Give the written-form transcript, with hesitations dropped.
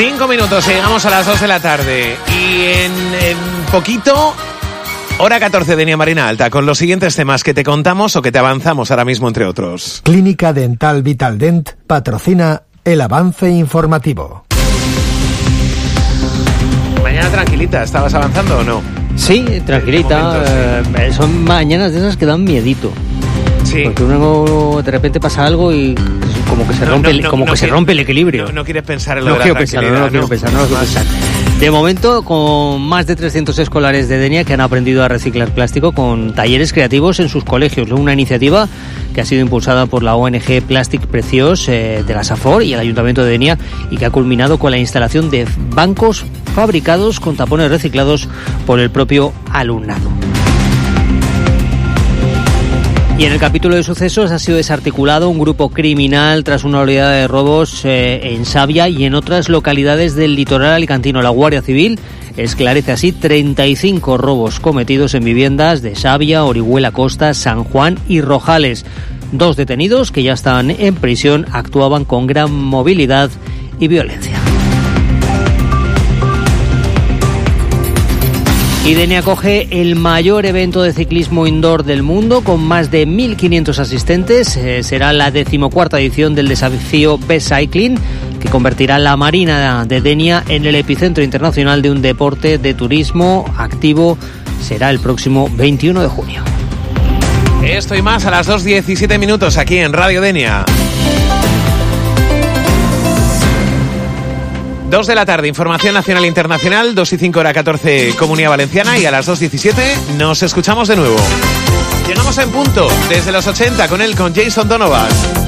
5 minutos, llegamos a las 2 de la tarde. Y en poquito, hora 14 de Denia Marina Alta, con los siguientes temas que te contamos o que te avanzamos ahora mismo, entre otros. Clínica Dental Vitaldent patrocina el avance informativo. Mañana tranquilita, ¿estabas avanzando o no? Sí, tranquilita. Sí. Son mañanas de esas que dan miedito. Sí. Porque uno de repente pasa algo y como que se rompe el equilibrio. No quieres pensar en lo de la tranquilidad. No quiero pensar. De momento, con más de 300 escolares de Denia que han aprendido a reciclar plástico con talleres creativos en sus colegios. Una iniciativa que ha sido impulsada por la ONG Plastic Precious de la SAFOR y el Ayuntamiento de Denia, y que ha culminado con la instalación de bancos fabricados con tapones reciclados por el propio alumnado. Y en el capítulo de sucesos ha sido desarticulado un grupo criminal tras una oleada de robos en Savia y en otras localidades del litoral alicantino. La Guardia Civil esclarece así 35 robos cometidos en viviendas de Savia, Orihuela Costa, San Juan y Rojales. 2 detenidos que ya están en prisión actuaban con gran movilidad y violencia. Y Denia acoge el mayor evento de ciclismo indoor del mundo con más de 1.500 asistentes. Será la 14ª edición del desafío Best Cycling, que convertirá la Marina de Denia en el epicentro internacional de un deporte de turismo activo. Será el próximo 21 de junio. Esto y más a las 2:17 minutos aquí en Radio Denia. 2 de la tarde, información nacional e internacional, 2 y 5 hora 14 Comunidad Valenciana, y a las 2:17 nos escuchamos de nuevo. Llegamos en punto desde los 80 con Jason Donovan.